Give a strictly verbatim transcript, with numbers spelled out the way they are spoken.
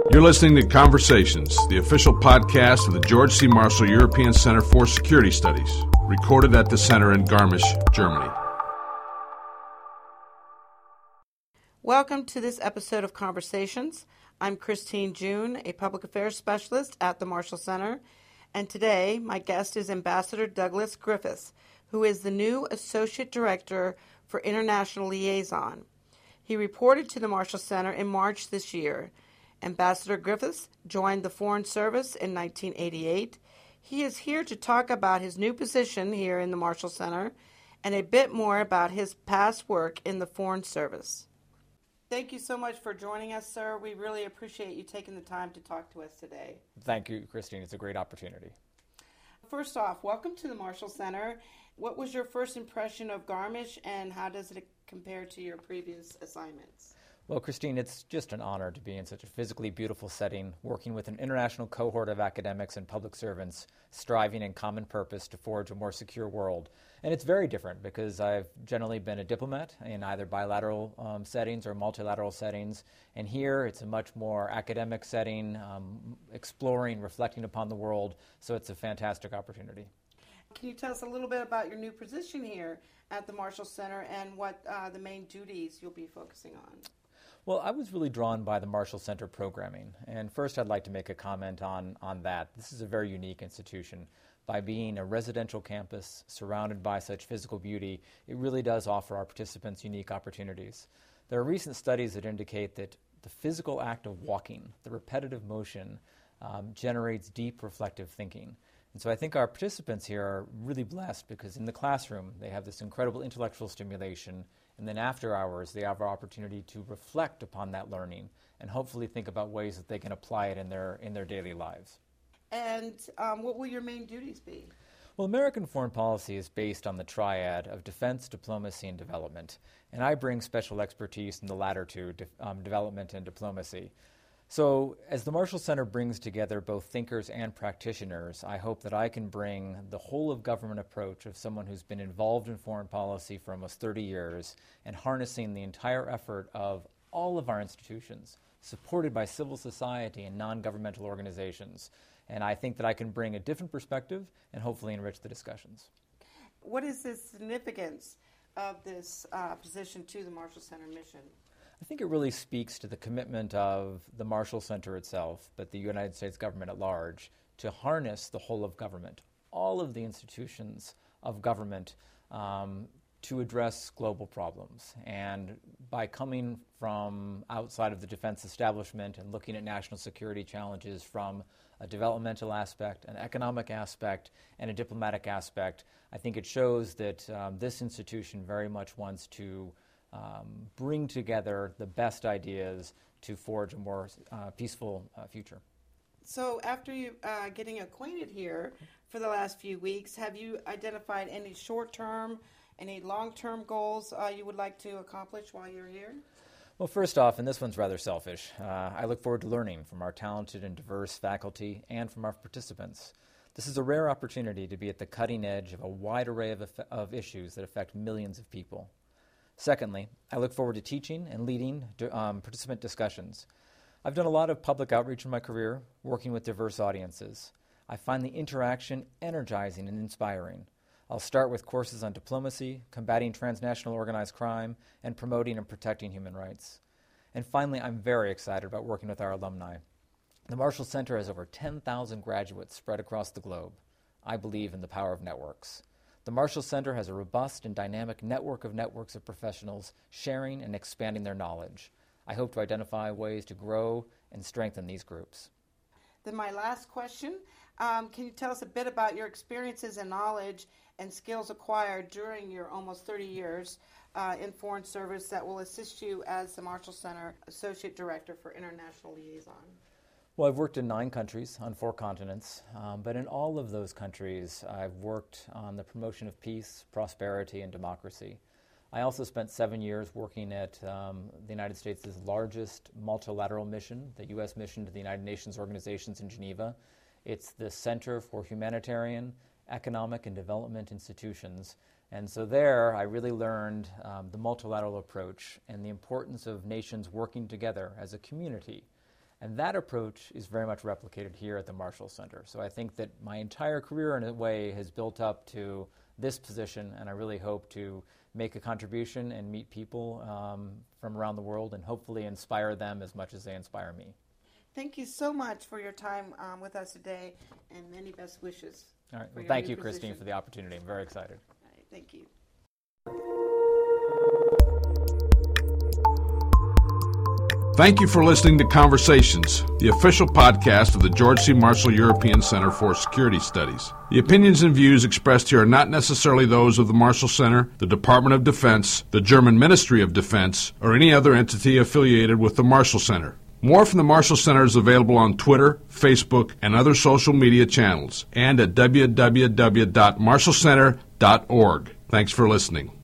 You're listening to Conversations, the official podcast of the George C. Marshall European Center for Security Studies, recorded at the center in Garmisch, Germany. Welcome to this episode of Conversations. I'm Christine June, a public affairs specialist at the Marshall Center, and today my guest is Ambassador Douglas Griffiths, who is the new Associate Director for International Liaison. He reported to the Marshall Center in March this year. Ambassador Griffiths joined the Foreign Service in nineteen eighty-eight. He is here to talk about his new position here in the Marshall Center and a bit more about his past work in the Foreign Service. Thank you so much for joining us, sir. We really appreciate you taking the time to talk to us today. Thank you, Christine. It's a great opportunity. First off, welcome to the Marshall Center. What was your first impression of Garmisch, and how does it compare to your previous assignments? Well, Christine, it's just an honor to be in such a physically beautiful setting, working with an international cohort of academics and public servants, striving in common purpose to forge a more secure world. And it's very different because I've generally been a diplomat in either bilateral um, settings or multilateral settings. And here it's a much more academic setting, um, exploring, reflecting upon the world. So it's a fantastic opportunity. Can you tell us a little bit about your new position here at the Marshall Center and what uh, the main duties you'll be focusing on? Well, I was really drawn by the Marshall Center programming, and first I'd like to make a comment on, on that. This is a very unique institution. By being a residential campus surrounded by such physical beauty, it really does offer our participants unique opportunities. There are recent studies that indicate that the physical act of walking, the repetitive motion, um, generates deep reflective thinking. And so I think our participants here are really blessed because in the classroom they have this incredible intellectual stimulation, and then after hours they have our opportunity to reflect upon that learning and hopefully think about ways that they can apply it in their in their daily lives. And um, what will your main duties be? Well, American foreign policy is based on the triad of defense, diplomacy, and development, and I bring special expertise in the latter two, de- um, development and diplomacy. So as the Marshall Center brings together both thinkers and practitioners, I hope that I can bring the whole of government approach of someone who's been involved in foreign policy for almost thirty years and harnessing the entire effort of all of our institutions, supported by civil society and non-governmental organizations. And I think that I can bring a different perspective and hopefully enrich the discussions. What is the significance of this uh, position to the Marshall Center mission? I think it really speaks to the commitment of the Marshall Center itself, but the United States government at large, to harness the whole of government, all of the institutions of government, um, to address global problems. And by coming from outside of the defense establishment and looking at national security challenges from a developmental aspect, an economic aspect, and a diplomatic aspect, I think it shows that um, this institution very much wants to Um, bring together the best ideas to forge a more uh, peaceful uh, future. So after you uh, getting acquainted here for the last few weeks, have you identified any short-term, any long-term goals uh, you would like to accomplish while you're here? Well, first off, and this one's rather selfish, uh, I look forward to learning from our talented and diverse faculty and from our participants. This is a rare opportunity to be at the cutting edge of a wide array of, eff- of issues that affect millions of people. Secondly, I look forward to teaching and leading um, participant discussions. I've done a lot of public outreach in my career, working with diverse audiences. I find the interaction energizing and inspiring. I'll start with courses on diplomacy, combating transnational organized crime, and promoting and protecting human rights. And finally, I'm very excited about working with our alumni. The Marshall Center has over ten thousand graduates spread across the globe. I believe in the power of networks. The Marshall Center has a robust and dynamic network of networks of professionals sharing and expanding their knowledge. I hope to identify ways to grow and strengthen these groups. Then my last question, um, can you tell us a bit about your experiences and knowledge and skills acquired during your almost thirty years uh, in Foreign Service that will assist you as the Marshall Center Associate Director for International Liaison? Well, I've worked in nine countries on four continents, um, but in all of those countries, I've worked on the promotion of peace, prosperity, and democracy. I also spent seven years working at um, the United States' largest multilateral mission, the U S mission to the United Nations organizations in Geneva. It's the Center for Humanitarian, Economic, and Development Institutions. And so there, I really learned um, the multilateral approach and the importance of nations working together as a community And that approach is very much replicated here at the Marshall Center. So I think that my entire career, in a way, has built up to this position, and I really hope to make a contribution and meet people um, from around the world and hopefully inspire them as much as they inspire me. Thank you so much for your time um, with us today, and many best wishes. All right. For Well, your thank new you, position. Christine, for the opportunity. I'm very excited. All right, thank you. Thank you for listening to Conversations, the official podcast of the George C. Marshall European Center for Security Studies. The opinions and views expressed here are not necessarily those of the Marshall Center, the Department of Defense, the German Ministry of Defense, or any other entity affiliated with the Marshall Center. More from the Marshall Center is available on Twitter, Facebook, and other social media channels, and at w w w dot marshall center dot org. Thanks for listening.